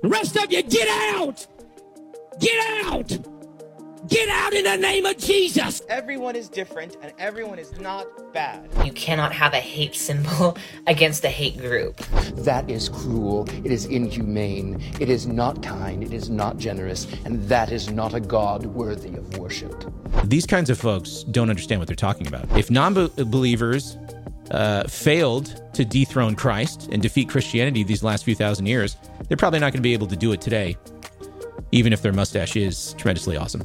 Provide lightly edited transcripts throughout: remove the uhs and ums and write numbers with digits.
The rest of you, get out! Get out! Get out in the name of Jesus! Everyone is different and everyone is not bad. You cannot have a hate symbol against a hate group. That is cruel, it is inhumane, it is not kind, it is not generous, and that is not a God worthy of worship. These kinds of folks don't understand what they're talking about. If non-believers failed to dethrone Christ and defeat Christianity these last few thousand years, they're probably not going to be able to do it today, even if their mustache is tremendously awesome.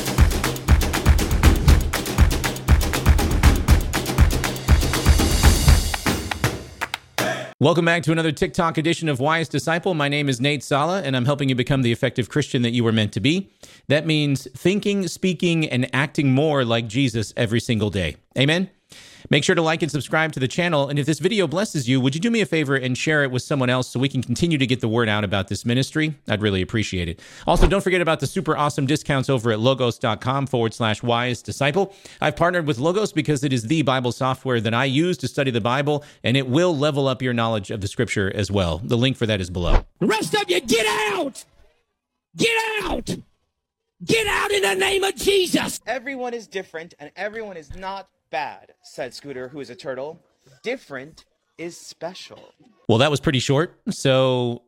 Welcome back to another TikTok edition of Wise Disciple. My name is Nate Sala, and I'm helping you become the effective Christian that you were meant to be. That means thinking, speaking, and acting more like Jesus every single day. Amen? Make sure to like and subscribe to the channel, and if this video blesses you, would you do me a favor and share it with someone else so we can continue to get the word out about this ministry? I'd really appreciate it. Also, don't forget about the super awesome discounts over at logos.com/wise disciple. I've partnered with Logos because it is the Bible software that I use to study the Bible, and it will level up your knowledge of the scripture as well. The link for that is below. The rest of you, get out! Get out! Get out in the name of Jesus! Everyone is different and everyone is not bad, said Scooter, who is a turtle. Different is special. Well, that was pretty short. So,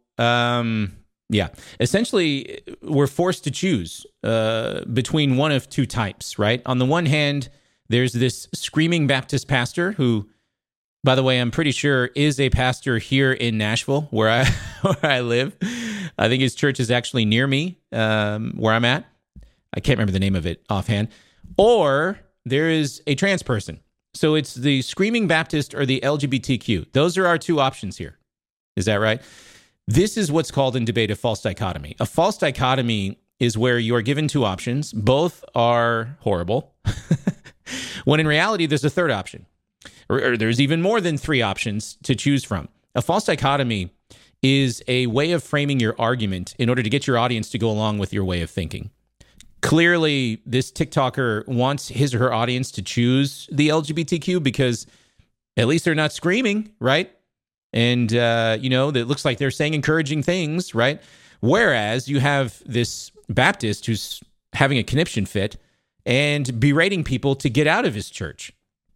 yeah. Essentially, we're forced to choose between one of two types, right? On the one hand, there's this screaming Baptist pastor who, by the way, I'm pretty sure is a pastor here in Nashville, where I live. I think his church is actually near me, where I'm at. I can't remember the name of it offhand. Or there is a trans person. So it's the Screaming Baptist or the LGBTQ. Those are our two options here. Is that right? This is what's called in debate a false dichotomy. A false dichotomy is where you are given two options. Both are horrible. When in reality, there's a third option. Or there's even more than three options to choose from. A false dichotomy is a way of framing your argument in order to get your audience to go along with your way of thinking. Clearly, this TikToker wants his or her audience to choose the LGBTQ because at least they're not screaming, right? And, that looks like they're saying encouraging things, right? Whereas you have this Baptist who's having a conniption fit and berating people to get out of his church.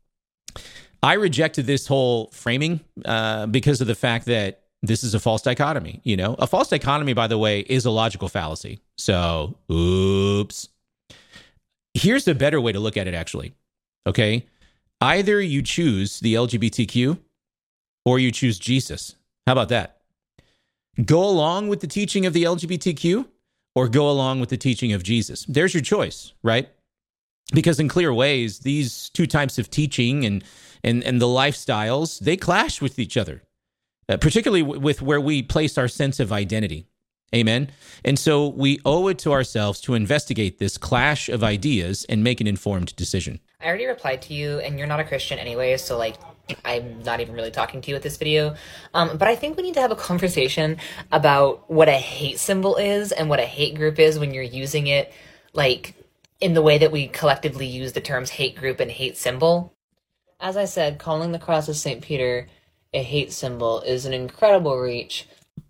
I rejected this whole framing because of the fact that this is a false dichotomy. A false dichotomy, by the way, is a logical fallacy. So, oops. Here's a better way to look at it, actually. Okay? Either you choose the LGBTQ or you choose Jesus. How about that? Go along with the teaching of the LGBTQ or go along with the teaching of Jesus. There's your choice, right? Because in clear ways, these two types of teaching and the lifestyles, they clash with each other. Particularly with where we place our sense of identity. Amen? And so we owe it to ourselves to investigate this clash of ideas and make an informed decision. I already replied to you, and you're not a Christian anyway, so, I'm not even really talking to you with this video. But I think we need to have a conversation about what a hate symbol is and what a hate group is when you're using it, in the way that we collectively use the terms hate group and hate symbol. As I said, calling the cross of St. Peter a hate symbol is an incredible reach.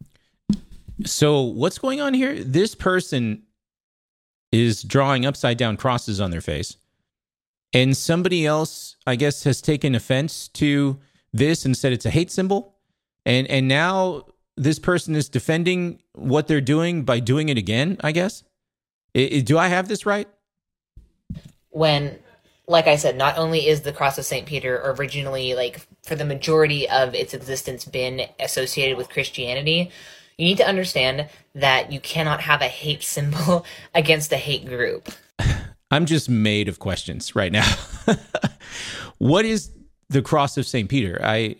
So what's going on here? This person is drawing upside down crosses on their face. And somebody else, I guess, has taken offense to this and said it's a hate symbol. And now this person is defending what they're doing by doing it again, I guess. Do I have this right? When, like I said, not only is the cross of St. Peter originally, for the majority of its existence been associated with Christianity, you need to understand that you cannot have a hate symbol against a hate group. I'm just made of questions right now. What is the cross of St. Peter?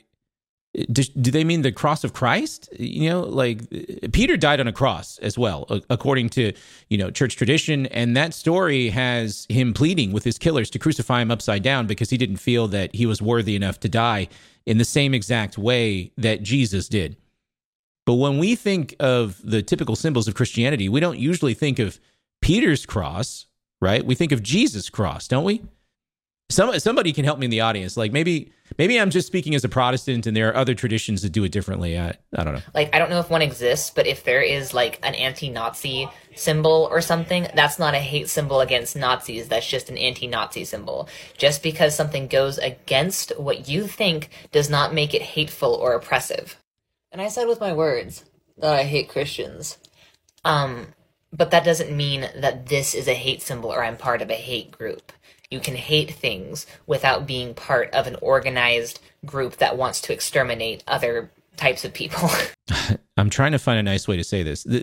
Do they mean the cross of Christ? Peter died on a cross as well, according to, church tradition. And that story has him pleading with his killers to crucify him upside down because he didn't feel that he was worthy enough to die in the same exact way that Jesus did. But when we think of the typical symbols of Christianity, we don't usually think of Peter's cross, right? We think of Jesus' cross, don't we? Somebody can help me in the audience. Like maybe I'm just speaking as a Protestant and there are other traditions that do it differently. I don't know. Like, I don't know if one exists, but if there is like an anti-Nazi symbol or something, that's not a hate symbol against Nazis. That's just an anti-Nazi symbol. Just because something goes against what you think does not make it hateful or oppressive. And I said with my words that I hate Christians. But that doesn't mean that this is a hate symbol or I'm part of a hate group. You can hate things without being part of an organized group that wants to exterminate other types of people. I'm trying to find a nice way to say this.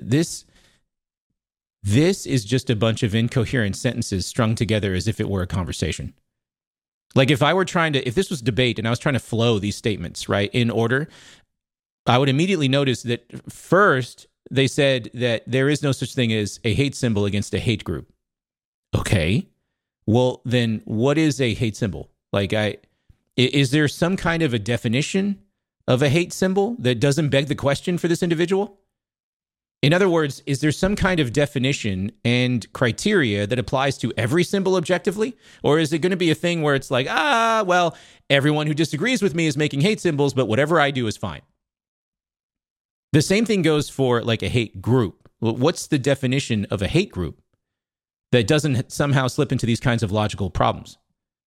This is just a bunch of incoherent sentences strung together as if it were a conversation. Like if this was debate and I was trying to flow these statements, right, in order, I would immediately notice that first they said that there is no such thing as a hate symbol against a hate group. Okay. Well, then what is a hate symbol? Like, is there some kind of a definition of a hate symbol that doesn't beg the question for this individual? In other words, is there some kind of definition and criteria that applies to every symbol objectively? Or is it going to be a thing where it's like, well, everyone who disagrees with me is making hate symbols, but whatever I do is fine? The same thing goes for like a hate group. What's the definition of a hate group that doesn't somehow slip into these kinds of logical problems?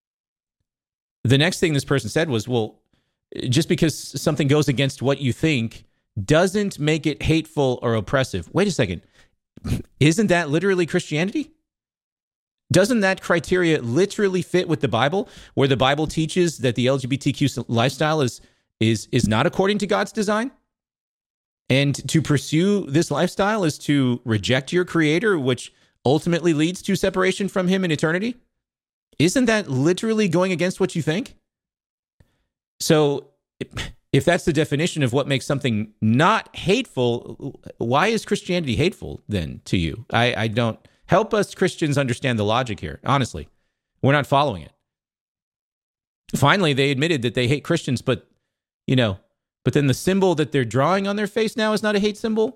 The next thing this person said was, well, just because something goes against what you think doesn't make it hateful or oppressive. Wait a second. Isn't that literally Christianity? Doesn't that criteria literally fit with the Bible, where the Bible teaches that the LGBTQ lifestyle is not according to God's design? And to pursue this lifestyle is to reject your creator, which ultimately leads to separation from him in eternity? Isn't that literally going against what you think? So if that's the definition of what makes something not hateful, why is Christianity hateful then to you? I don't. Help us Christians understand the logic here. Honestly, we're not following it. Finally, they admitted that they hate Christians, but then the symbol that they're drawing on their face now is not a hate symbol?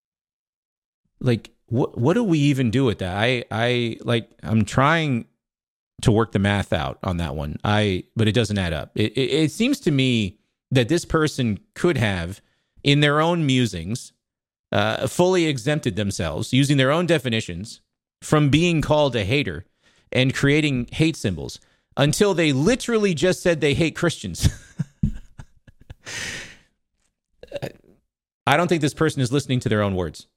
Like, what do we even do with that? I'm trying to work the math out on that one. But it doesn't add up. It seems to me that this person could have, in their own musings, fully exempted themselves, using their own definitions, from being called a hater and creating hate symbols until they literally just said they hate Christians. I don't think this person is listening to their own words.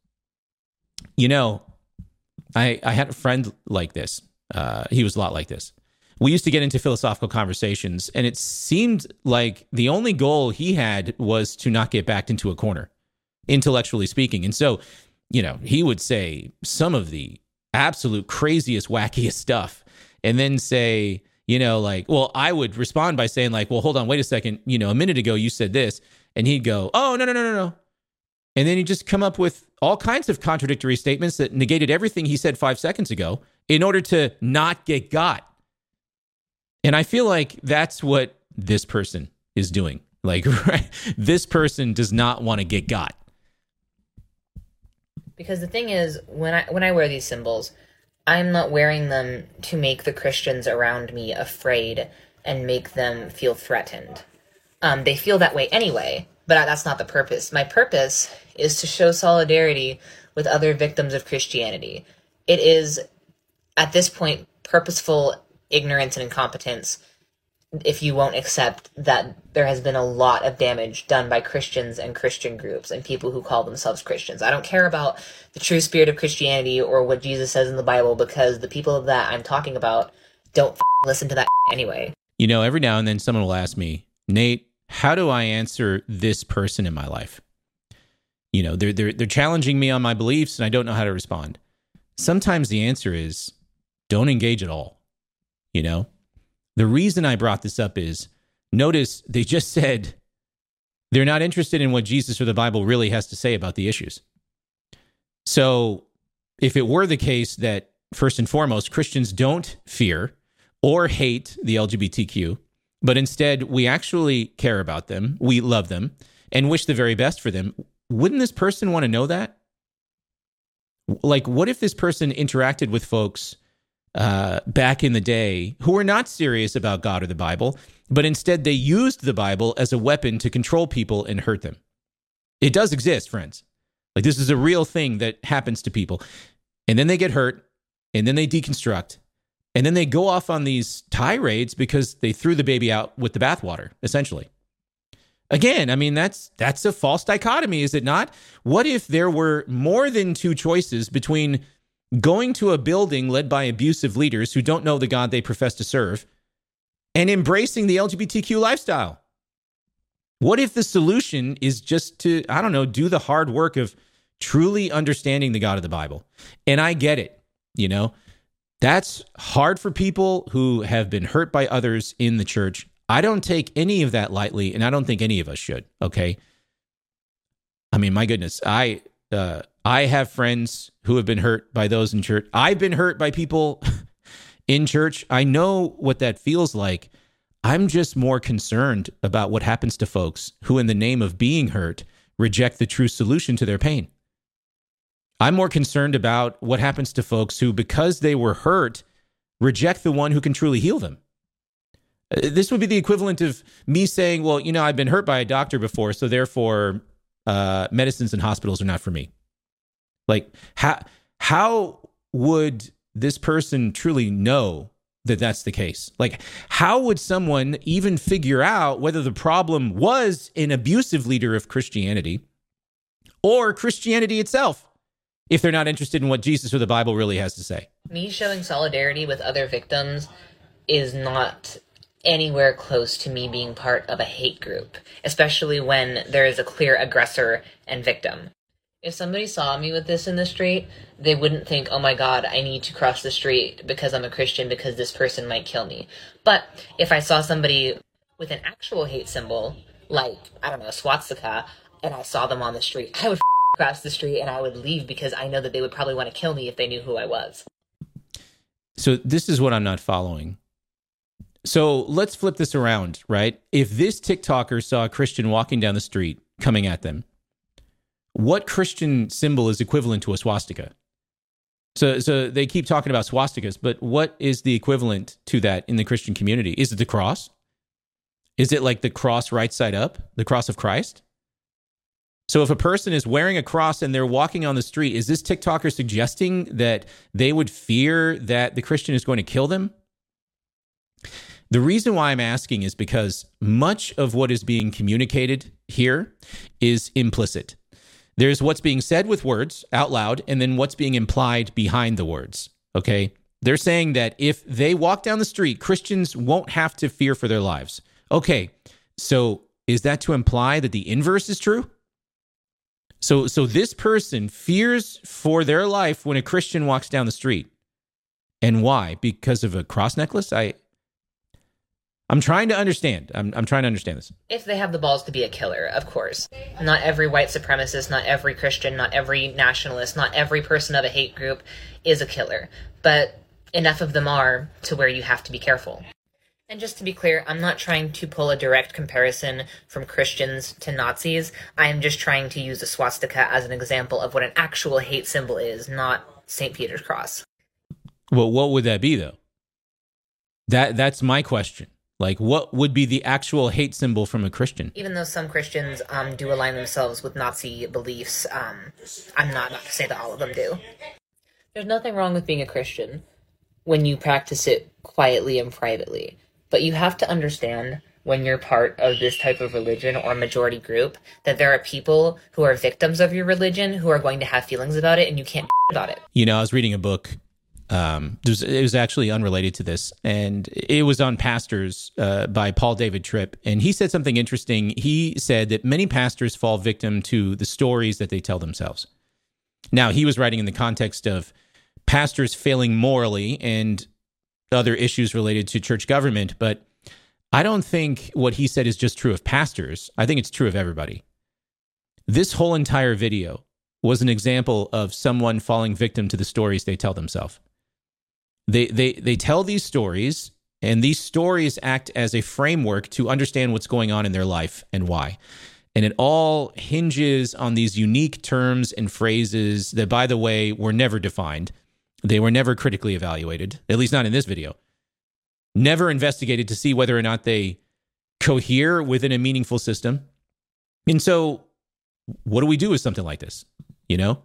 I had a friend like this. He was a lot like this. We used to get into philosophical conversations, and it seemed like the only goal he had was to not get backed into a corner, intellectually speaking. And so, he would say some of the absolute craziest, wackiest stuff, and then say, I would respond by saying like, well, hold on, wait a second. A minute ago you said this, and he'd go, oh, no. And then he'd just come up with all kinds of contradictory statements that negated everything he said 5 seconds ago in order to not get got. And I feel like that's what this person is doing. Like, right? This person does not want to get got. Because the thing is, when I wear these symbols, I'm not wearing them to make the Christians around me afraid and make them feel threatened. They feel that way anyway, but that's not the purpose. My purpose is to show solidarity with other victims of Christianity. It is, at this point, purposeful ignorance and incompetence if you won't accept that there has been a lot of damage done by Christians and Christian groups and people who call themselves Christians. I don't care about the true spirit of Christianity or what Jesus says in the Bible, because the people that I'm talking about don't listen to that anyway. Every now and then someone will ask me, Nate, how do I answer this person in my life? They're challenging me on my beliefs and I don't know how to respond. Sometimes the answer is don't engage at all. The reason I brought this up is, notice they just said they're not interested in what Jesus or the Bible really has to say about the issues. So if it were the case that, first and foremost, Christians don't fear or hate the LGBTQ, but instead we actually care about them, we love them, and wish the very best for them, wouldn't this person want to know that? Like, what if this person interacted with folks back in the day who were not serious about God or the Bible, but instead they used the Bible as a weapon to control people and hurt them. It does exist, friends. Like, this is a real thing that happens to people. And then they get hurt, and then they deconstruct, and then they go off on these tirades because they threw the baby out with the bathwater, essentially. Again, I mean, that's a false dichotomy, is it not? What if there were more than two choices between going to a building led by abusive leaders who don't know the God they profess to serve and embracing the LGBTQ lifestyle? What if the solution is just to, I don't know, do the hard work of truly understanding the God of the Bible? And I get it, you know. That's hard for people who have been hurt by others in the church. I don't take any of that lightly, and I don't think any of us should, okay? I mean, my goodness, I have friends who have been hurt by those in church. I've been hurt by people in church. I know what that feels like. I'm just more concerned about what happens to folks who, in the name of being hurt, reject the true solution to their pain. I'm more concerned about what happens to folks who, because they were hurt, reject the one who can truly heal them. This would be the equivalent of me saying, well, you know, I've been hurt by a doctor before, so therefore medicines and hospitals are not for me. Like, how would this person truly know that that's the case? Like, how would someone even figure out whether the problem was an abusive leader of Christianity or Christianity itself if they're not interested in what Jesus or the Bible really has to say? Me showing solidarity with other victims is not anywhere close to me being part of a hate group, especially when there is a clear aggressor and victim. If somebody saw me with this in the street, they wouldn't think, oh my God, I need to cross the street because I'm a Christian because this person might kill me. But if I saw somebody with an actual hate symbol, like, I don't know, a swastika, and I saw them on the street, I would cross the street and I would leave because I know that they would probably want to kill me if they knew who I was. So this is what I'm not following. So let's flip this around, right? If this TikToker saw a Christian walking down the street coming at them, what Christian symbol is equivalent to a swastika? So they keep talking about swastikas, but what is the equivalent to that in the Christian community? Is it the cross? Is it like the cross right side up, the cross of Christ? So if a person is wearing a cross and they're walking on the street, is this TikToker suggesting that they would fear that the Christian is going to kill them? The reason why I'm asking is because much of what is being communicated here is implicit. There's what's being said with words out loud, and then what's being implied behind the words, okay? They're saying that if they walk down the street, Christians won't have to fear for their lives. Okay, so is that to imply that the inverse is true? So this person fears for their life when a Christian walks down the street. And why? Because of a cross necklace? I'm trying to understand. I'm trying to understand this. If they have the balls to be a killer, of course. Not every white supremacist, not every Christian, not every nationalist, not every person of a hate group is a killer. But enough of them are to where you have to be careful. And just to be clear, I'm not trying to pull a direct comparison from Christians to Nazis. I'm just trying to use a swastika as an example of what an actual hate symbol is, not St. Peter's cross. Well, what would that be, though? That's my question. Like, what would be the actual hate symbol from a Christian? Even though some Christians do align themselves with Nazi beliefs, I'm not to say that all of them do. There's nothing wrong with being a Christian when you practice it quietly and privately. But you have to understand when you're part of this type of religion or majority group that there are people who are victims of your religion who are going to have feelings about it, and you can't about it. You know, I was reading a book. It was actually unrelated to this, and it was on pastors by Paul David Tripp, and he said something interesting. He said that many pastors fall victim to the stories that they tell themselves. Now, he was writing in the context of pastors failing morally and other issues related to church government, but I don't think what he said is just true of pastors. I think it's true of everybody. This whole entire video was an example of someone falling victim to the stories they tell themselves. They tell these stories, and these stories act as a framework to understand what's going on in their life and why. And it all hinges on these unique terms and phrases that, by the way, were never defined. They were never critically evaluated, at least not in this video. Never investigated to see whether or not they cohere within a meaningful system. And so what do we do with something like this? You know?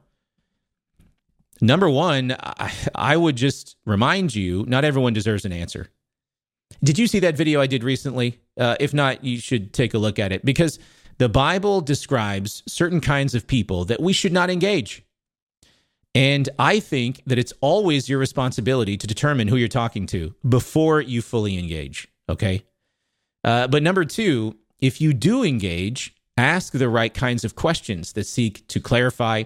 Number one, I would just remind you, not everyone deserves an answer. Did you see that video I did recently? If not, you should take a look at it, because the Bible describes certain kinds of people that we should not engage. And I think that it's always your responsibility to determine who you're talking to before you fully engage, okay? But number two, if you do engage, ask the right kinds of questions that seek to clarify,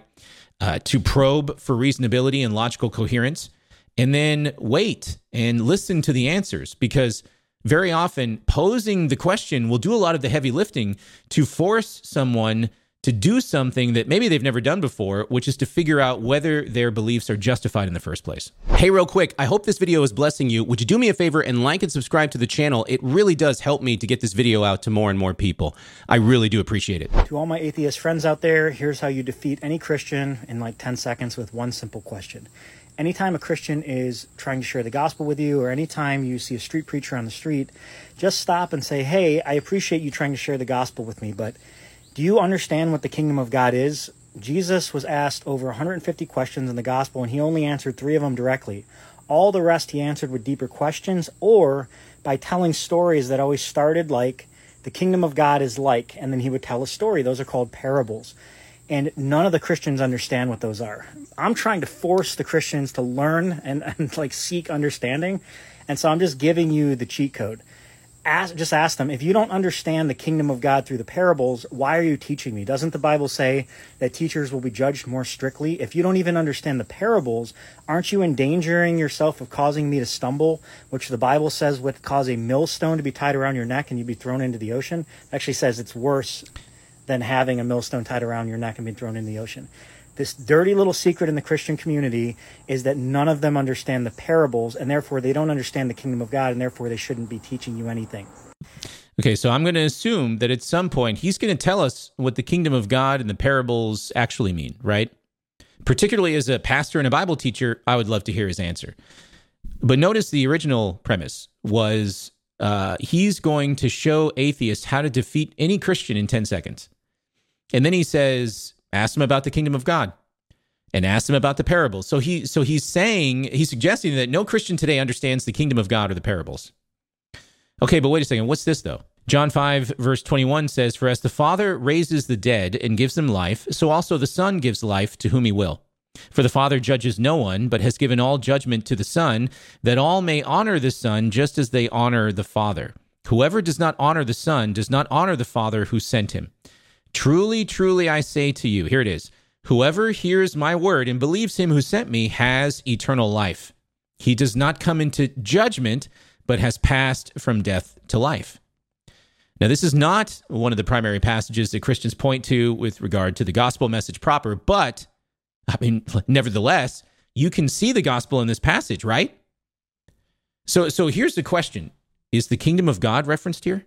to probe for reasonability and logical coherence, and then wait and listen to the answers, because very often posing the question will do a lot of the heavy lifting to force someone to do something that maybe they've never done before, which is to figure out whether their beliefs are justified in the first place. Hey, real quick, I hope this video is blessing you. Would you do me a favor and like and subscribe to the channel? It really does help me to get this video out to more and more people. I really do appreciate it. To all my atheist friends out there, here's how you defeat any Christian in like 10 seconds with one simple question. Anytime a Christian is trying to share the gospel with you, or anytime you see a street preacher on the street, just stop and say, hey, I appreciate you trying to share the gospel with me, but do you understand what the kingdom of God is? Jesus was asked over 150 questions in the gospel, and he only answered 3 of them directly. All the rest he answered with deeper questions, or by telling stories that always started like, the kingdom of God is like, and then he would tell a story. Those are called parables. And none of the Christians understand what those are. I'm trying to force the Christians to learn and like seek understanding. And so I'm just giving you the cheat code. Just ask them, if you don't understand the kingdom of God through the parables, why are you teaching me? Doesn't the Bible say that teachers will be judged more strictly? If you don't even understand the parables, aren't you endangering yourself of causing me to stumble, which the Bible says would cause a millstone to be tied around your neck and you'd be thrown into the ocean? It actually says it's worse than having a millstone tied around your neck and being thrown in the ocean. This dirty little secret in the Christian community is that none of them understand the parables, and therefore they don't understand the kingdom of God, and therefore they shouldn't be teaching you anything. Okay, so I'm going to assume that at some point he's going to tell us what the kingdom of God and the parables actually mean, right? Particularly as a pastor and a Bible teacher, I would love to hear his answer. But notice the original premise was he's going to show atheists how to defeat any Christian in 10 seconds. And then he says, ask them about the kingdom of God and ask them about the parables. So he's suggesting that no Christian today understands the kingdom of God or the parables. Okay, but wait a second. What's this though? John 5 verse 21 says, for as the Father raises the dead and gives them life, so also the Son gives life to whom he will. For the Father judges no one, but has given all judgment to the Son, that all may honor the Son just as they honor the Father. Whoever does not honor the Son does not honor the Father who sent him. Truly, truly, I say to you, here it is, whoever hears my word and believes him who sent me has eternal life. He does not come into judgment, but has passed from death to life. Now, this is not one of the primary passages that Christians point to with regard to the gospel message proper, but, I mean, nevertheless, you can see the gospel in this passage, right? So here's the question. Is the kingdom of God referenced here?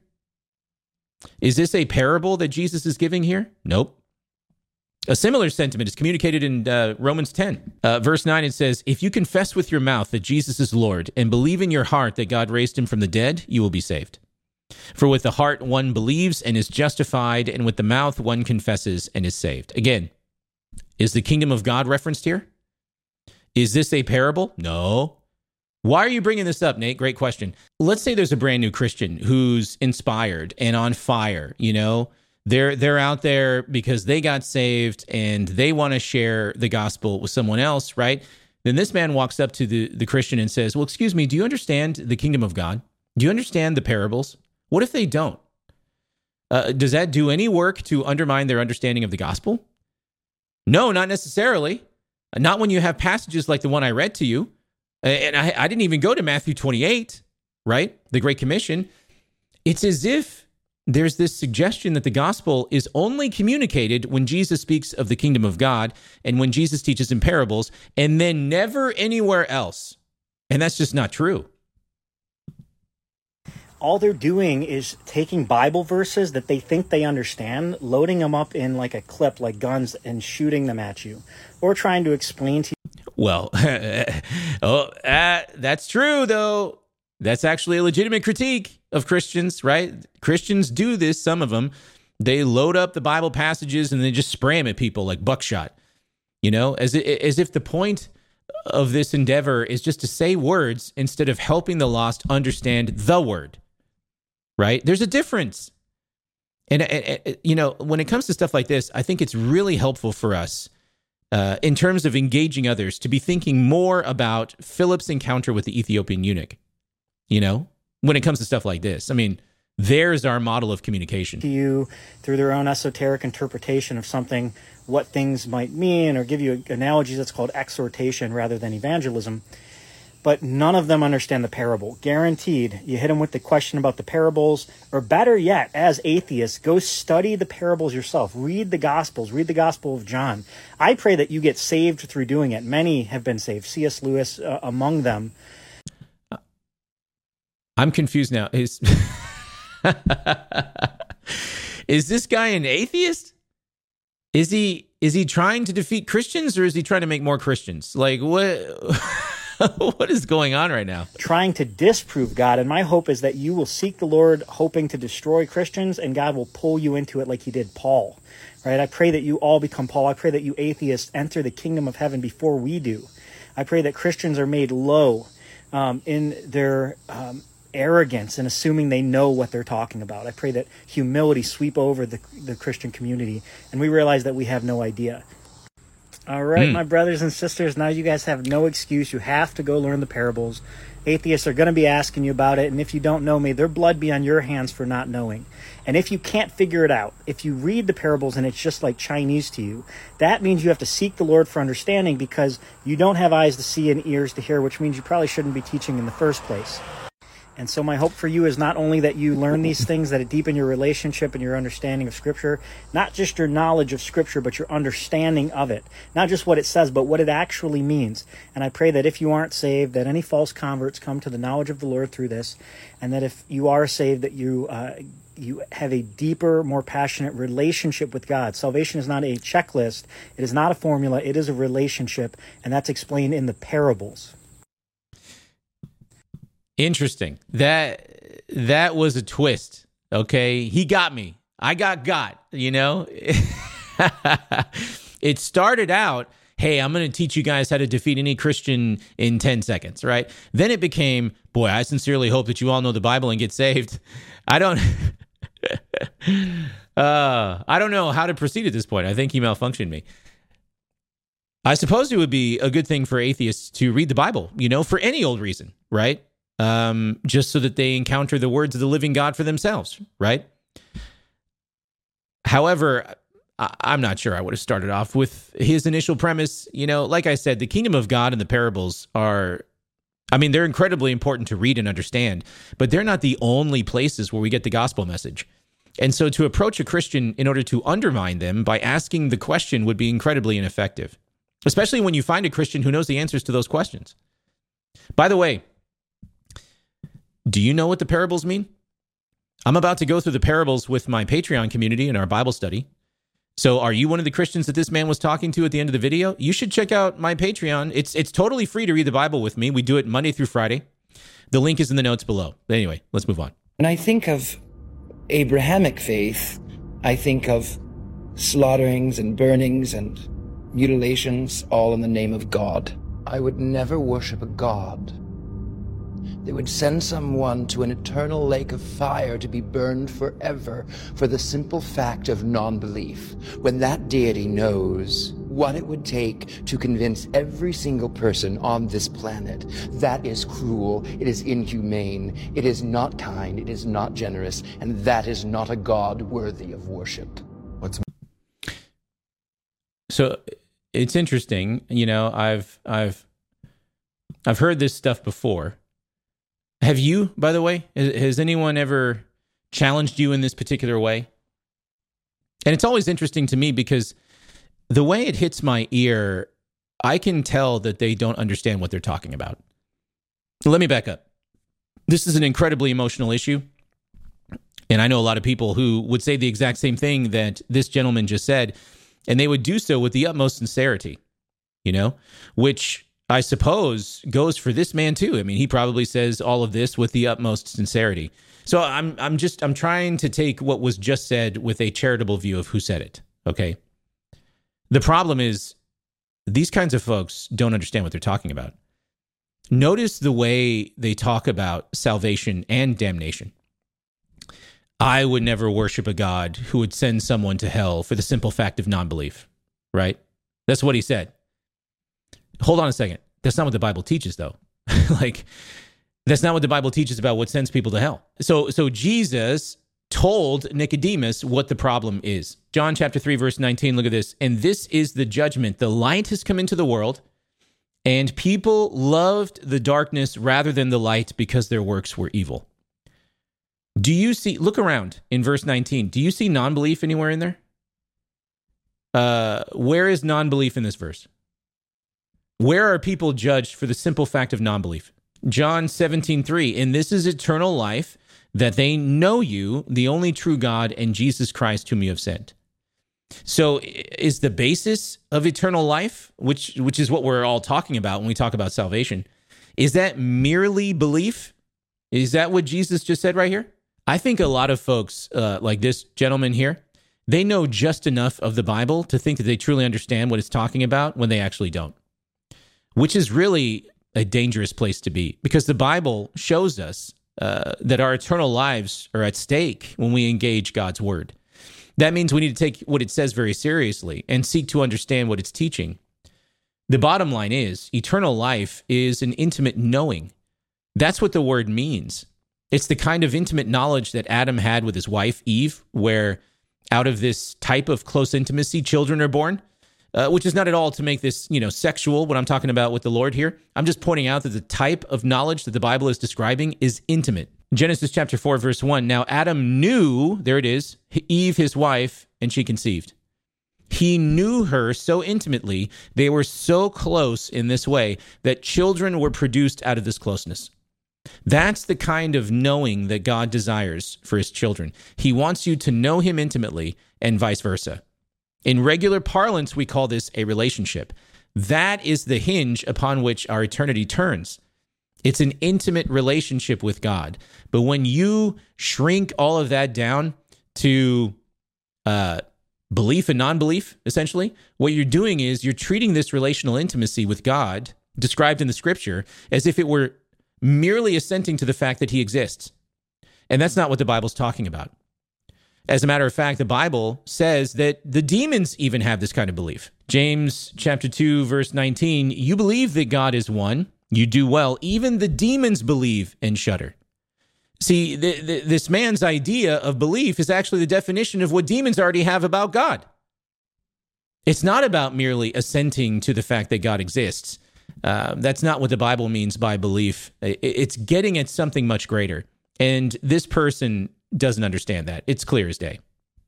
Is this a parable that Jesus is giving here? Nope. A similar sentiment is communicated in Romans 10. Verse 9, it says, if you confess with your mouth that Jesus is Lord and believe in your heart that God raised him from the dead, you will be saved. For with the heart one believes and is justified, and with the mouth one confesses and is saved. Again, is the kingdom of God referenced here? Is this a parable? No. Why are you bringing this up, Nate? Great question. Let's say there's a brand new Christian who's inspired and on fire, you know? They're out there because they got saved and they want to share the gospel with someone else, right? Then this man walks up to the Christian and says, well, excuse me, do you understand the kingdom of God? Do you understand the parables? What if they don't? Does that do any work to undermine their understanding of the gospel? No, not necessarily. Not when you have passages like the one I read to you. And I didn't even go to Matthew 28, right? The Great Commission. It's as if there's this suggestion that the gospel is only communicated when Jesus speaks of the kingdom of God and when Jesus teaches in parables, and then never anywhere else. And that's just not true. All they're doing is taking Bible verses that they think they understand, loading them up in like a clip, like guns, and shooting them at you, or trying to explain to you. Well, that's true, though. That's actually a legitimate critique of Christians, right? Christians do this, some of them. They load up the Bible passages and they just spray them at people like buckshot, as if the point of this endeavor is just to say words instead of helping the lost understand the word, right? There's a difference. And when it comes to stuff like this, I think it's really helpful for us in terms of engaging others to be thinking more about Philip's encounter with the Ethiopian eunuch, when it comes to stuff like this. I mean, there's our model of communication. To you through their own esoteric interpretation of something, what things might mean, or give you analogies. That's called exhortation rather than evangelism. But none of them understand the parable. Guaranteed. You hit them with the question about the parables, or better yet, as atheists, go study the parables yourself. Read the Gospels. Read the Gospel of John. I pray that you get saved through doing it. Many have been saved. C.S. Lewis among them. I'm confused now. Is this guy an atheist? Is he trying to defeat Christians, or is he trying to make more Christians? Like, what? What is going on right now? Trying to disprove God, and my hope is that you will seek the Lord hoping to destroy Christians, and God will pull you into it like he did Paul, right? I pray that you all become Paul. I pray that you atheists enter the kingdom of heaven before we do. I pray that Christians are made low in their arrogance and assuming they know what they're talking about. I pray that humility sweep over the Christian community, and we realize that we have no idea. All right, my brothers and sisters, now you guys have no excuse. You have to go learn the parables. Atheists are going to be asking you about it, and if you don't know me, their blood be on your hands for not knowing. And if you can't figure it out, if you read the parables and it's just like Chinese to you, that means you have to seek the Lord for understanding, because you don't have eyes to see and ears to hear, which means you probably shouldn't be teaching in the first place. And so my hope for you is not only that you learn these things, that it deepen your relationship and your understanding of Scripture, not just your knowledge of Scripture, but your understanding of it. Not just what it says, but what it actually means. And I pray that if you aren't saved, that any false converts come to the knowledge of the Lord through this, and that if you are saved, that you have a deeper, more passionate relationship with God. Salvation is not a checklist. It is not a formula. It is a relationship, and that's explained in the parables. Interesting. That was a twist. Okay, he got me. I got. It started out, hey, I'm going to teach you guys how to defeat any Christian in 10 seconds, right? Then it became, boy, I sincerely hope that you all know the Bible and get saved. I don't know how to proceed at this point. I think he malfunctioned me. I suppose it would be a good thing for atheists to read the Bible, for any old reason, right? Just so that they encounter the words of the living God for themselves, right? However, I'm not sure I would have started off with his initial premise. Like I said, the kingdom of God and the parables they're incredibly important to read and understand, but they're not the only places where we get the gospel message. And so to approach a Christian in order to undermine them by asking the question would be incredibly ineffective, especially when you find a Christian who knows the answers to those questions. By the way, do you know what the parables mean? I'm about to go through the parables with my Patreon community in our Bible study. So are you one of the Christians that this man was talking to at the end of the video? You should check out my Patreon. It's totally free to read the Bible with me. We do it Monday through Friday. The link is in the notes below. But anyway, let's move on. When I think of Abrahamic faith, I think of slaughterings and burnings and mutilations, all in the name of God. I would never worship a god. They would send someone to an eternal lake of fire to be burned forever for the simple fact of non-belief, when that deity knows what it would take to convince every single person on this planet. That is cruel, it is inhumane, it is not kind, it is not generous, and that is not a God worthy of worship. So it's interesting, I've heard this stuff before. Have you, by the way? Has anyone ever challenged you in this particular way? And it's always interesting to me because the way it hits my ear, I can tell that they don't understand what they're talking about. Let me back up. This is an incredibly emotional issue. And I know a lot of people who would say the exact same thing that this gentleman just said, and they would do so with the utmost sincerity. which I suppose goes for this man too. I mean, he probably says all of this with the utmost sincerity. So I'm trying to take what was just said with a charitable view of who said it. Okay. The problem is these kinds of folks don't understand what they're talking about. Notice the way they talk about salvation and damnation. I would never worship a God who would send someone to hell for the simple fact of non-belief, right? That's what he said. Hold on a second. That's not what the Bible teaches, though. That's not what the Bible teaches about what sends people to hell. So Jesus told Nicodemus what the problem is. John chapter 3, verse 19, look at this. And this is the judgment. The light has come into the world, and people loved the darkness rather than the light because their works were evil. Do you see, look around in verse 19. Do you see non-belief anywhere in there? Where is non-belief in this verse? Where are people judged for the simple fact of non-belief? John 17:3, and this is eternal life, that they know you, the only true God, and Jesus Christ whom you have sent. So is the basis of eternal life, which is what we're all talking about when we talk about salvation, is that merely belief? Is that what Jesus just said right here? I think a lot of folks like this gentleman here, they know just enough of the Bible to think that they truly understand what it's talking about when they actually don't, which is really a dangerous place to be, because the Bible shows us that our eternal lives are at stake when we engage God's word. That means we need to take what it says very seriously and seek to understand what it's teaching. The bottom line is, eternal life is an intimate knowing. That's what the word means. It's the kind of intimate knowledge that Adam had with his wife, Eve, where out of this type of close intimacy, children are born. Which is not at all to make this, sexual, what I'm talking about with the Lord here. I'm just pointing out that the type of knowledge that the Bible is describing is intimate. Genesis chapter 4, verse 1. Now Adam knew, there it is, Eve, his wife, and she conceived. He knew her so intimately, they were so close in this way that children were produced out of this closeness. That's the kind of knowing that God desires for his children. He wants you to know him intimately and vice versa. In regular parlance, we call this a relationship. That is the hinge upon which our eternity turns. It's an intimate relationship with God. But when you shrink all of that down to belief and non-belief, essentially, what you're doing is you're treating this relational intimacy with God, described in the scripture, as if it were merely assenting to the fact that he exists. And that's not what the Bible's talking about. As a matter of fact, the Bible says that the demons even have this kind of belief. James chapter 2, verse 19, you believe that God is one, you do well. Even the demons believe and shudder. See, this man's idea of belief is actually the definition of what demons already have about God. It's not about merely assenting to the fact that God exists. That's not what the Bible means by belief. It's getting at something much greater. And this person doesn't understand that. It's clear as day.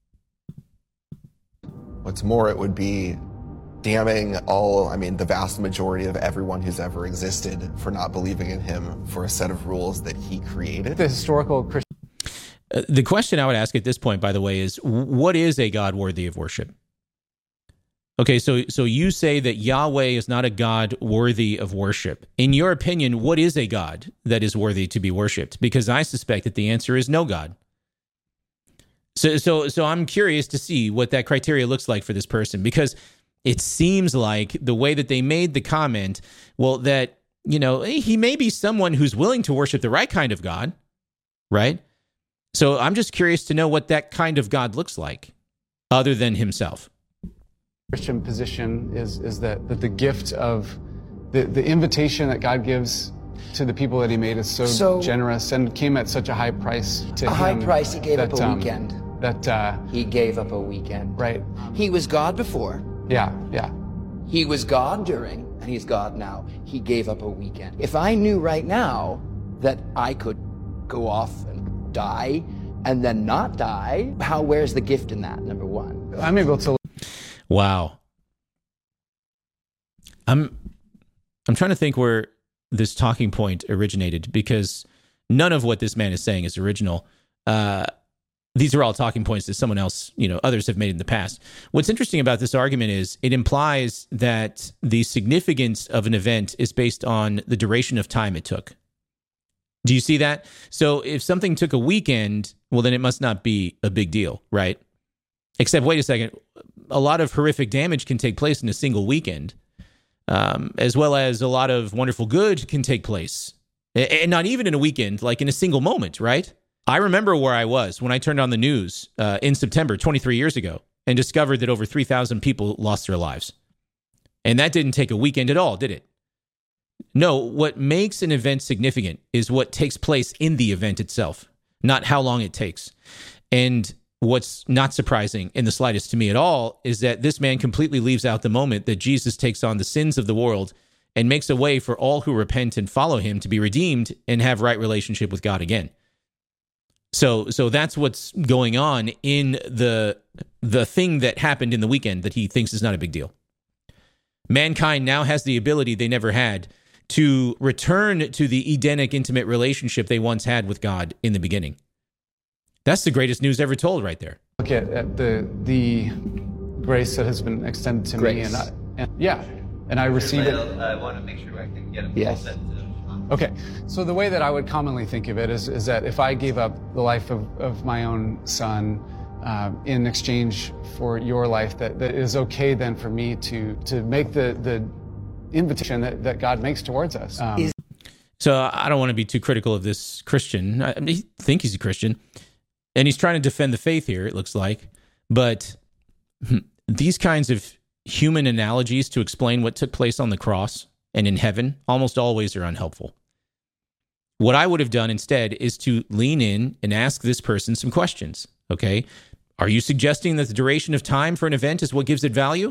What's more, it would be damning the vast majority of everyone who's ever existed for not believing in him for a set of rules that he created. The historical Christian. The question I would ask at this point, by the way, is what is a God worthy of worship? Okay, so you say that Yahweh is not a God worthy of worship. In your opinion, what is a God that is worthy to be worshipped? Because I suspect that the answer is no God. So I'm curious to see what that criteria looks like for this person, because it seems like the way that they made the comment, well, that, he may be someone who's willing to worship the right kind of God, right? So I'm just curious to know what that kind of God looks like, other than himself. Christian position is that the gift of the invitation that God gives to the people that he made is so generous and came at such a high price to him. A high price. He gave up a weekend. He gave up a weekend. Right. He was God before. Yeah. He was God during, and he's God now. He gave up a weekend. If I knew right now that I could go off and die and then not die, where's the gift in that, number one? I'm able to... Wow. I'm trying to think where this talking point originated, because none of what this man is saying is original. these are all talking points that someone else, others have made in the past. What's interesting about this argument is it implies that the significance of an event is based on the duration of time it took. Do you see that? So if something took a weekend, well, then it must not be a big deal, right? Except, wait a second, a lot of horrific damage can take place in a single weekend, as well as a lot of wonderful good can take place. And not even in a weekend, like in a single moment, right? I remember where I was when I turned on the news in September 23 years ago and discovered that over 3,000 people lost their lives. And that didn't take a weekend at all, did it? No, what makes an event significant is what takes place in the event itself, not how long it takes. And what's not surprising in the slightest to me at all is that this man completely leaves out the moment that Jesus takes on the sins of the world and makes a way for all who repent and follow him to be redeemed and have right relationship with God again. So that's what's going on in the thing that happened in the weekend that he thinks is not a big deal. Mankind now has the ability they never had to return to the Edenic intimate relationship they once had with God in the beginning. That's the greatest news ever told right there. Look at the grace that has been extended to me. And I receive it. I want to make sure I can get a Yes. Okay, so the way that I would commonly think of it is that if I gave up the life of my own son in exchange for your life, that it is okay then for me to make the invitation that God makes towards us. So I don't want to be too critical of this Christian. I think he's a Christian, and he's trying to defend the faith here, it looks like. But these kinds of human analogies to explain what took place on the cross and in heaven almost always are unhelpful. What I would have done instead is to lean in and ask this person some questions, okay? Are you suggesting that the duration of time for an event is what gives it value?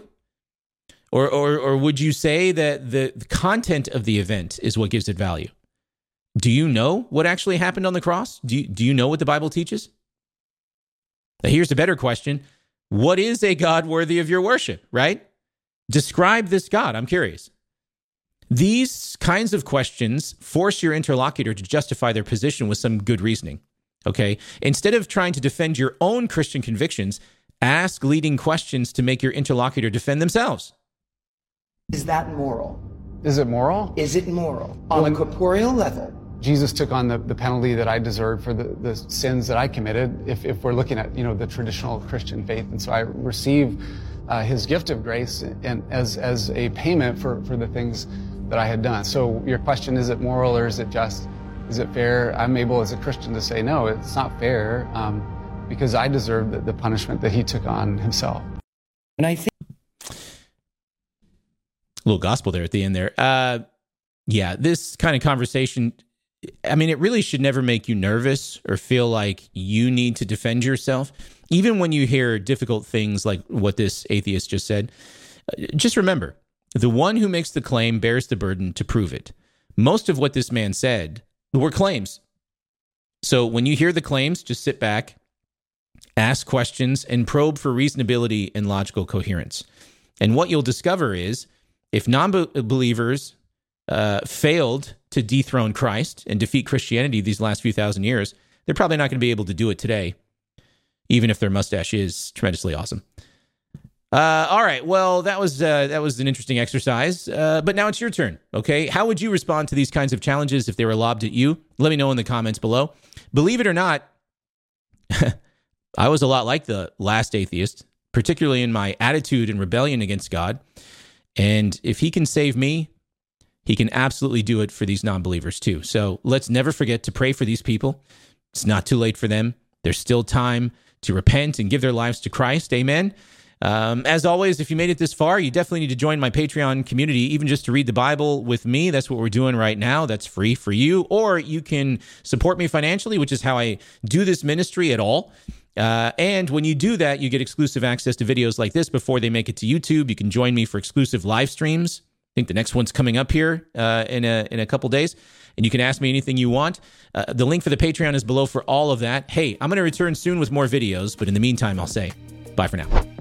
Or would you say that the content of the event is what gives it value? Do you know what actually happened on the cross? Do you know what the Bible teaches? Now, here's a better question. What is a God worthy of your worship, right? Describe this God. I'm curious. These kinds of questions force your interlocutor to justify their position with some good reasoning, okay? Instead of trying to defend your own Christian convictions, ask leading questions to make your interlocutor defend themselves. Is that moral? Is it moral? Is it moral? On a corporeal level. Jesus took on the penalty that I deserved for the sins that I committed, if we're looking at the traditional Christian faith. And so I receive his gift of grace and as a payment for the things that I had done. So your question, is it moral or is it just? Is it fair? I'm able as a Christian to say, no, it's not fair because I deserve the punishment that he took on himself. And I think a little gospel there at the end there. Yeah, this kind of conversation, I mean, it really should never make you nervous or feel like you need to defend yourself. Even when you hear difficult things like what this atheist just said, just remember, the one who makes the claim bears the burden to prove it. Most of what this man said were claims. So when you hear the claims, just sit back, ask questions, and probe for reasonability and logical coherence. And what you'll discover is, if non-believers failed to dethrone Christ and defeat Christianity these last few thousand years, they're probably not going to be able to do it today, even if their mustache is tremendously awesome. All right, well, that was an interesting exercise, but now it's your turn, okay? How would you respond to these kinds of challenges if they were lobbed at you? Let me know in the comments below. Believe it or not, I was a lot like the last atheist, particularly in my attitude and rebellion against God. And if he can save me, he can absolutely do it for these non-believers too. So let's never forget to pray for these people. It's not too late for them. There's still time to repent and give their lives to Christ. Amen. As always, if you made it this far, you definitely need to join my Patreon community, even just to read the Bible with me. That's what we're doing right now. That's free for you. Or you can support me financially, which is how I do this ministry at all. And when you do that, you get exclusive access to videos like this before they make it to YouTube. You can join me for exclusive live streams. I think the next one's coming up here in a couple days, and you can ask me anything you want. The link for the Patreon is below for all of that. Hey, I'm going to return soon with more videos, but in the meantime, I'll say bye for now.